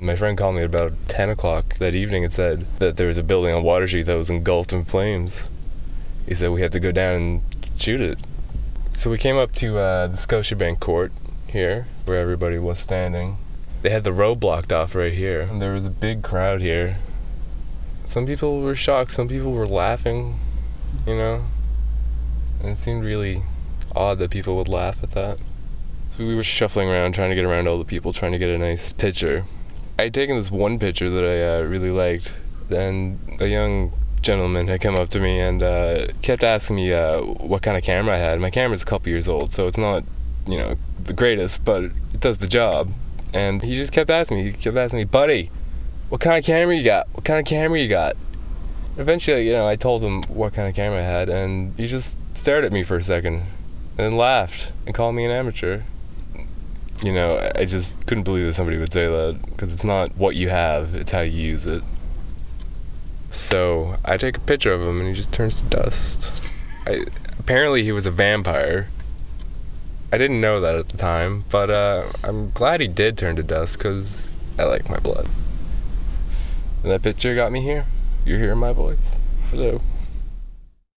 My friend called me at about 10 o'clock that evening and said that there was a building on Water Street that was engulfed in flames. He said we had to go down and shoot it. So we came up to the Scotiabank court here, where everybody was standing. They had the road blocked off right here, and there was a big crowd here. Some people were shocked, some people were laughing, you know? And it seemed really odd that people would laugh at that. So we were shuffling around, trying to get around all the people, trying to get a nice picture. I had taken this one picture that I really liked. Then a young gentleman had come up to me and kept asking me what kind of camera I had. My camera's a couple years old, so it's not, you know, the greatest, but it does the job. And he just kept asking me, buddy, what kind of camera you got? What kind of camera you got? Eventually, you know, I told him what kind of camera I had, and he just stared at me for a second, and then laughed and called me an amateur. You know, I just couldn't believe that somebody would say that, because it's not what you have, it's how you use it. So I take a picture of him and he just turns to dust. Apparently he was a vampire. I didn't know that at the time, but I'm glad he did turn to dust, because I like my blood. And that picture got me here. You're hearing my voice. Hello.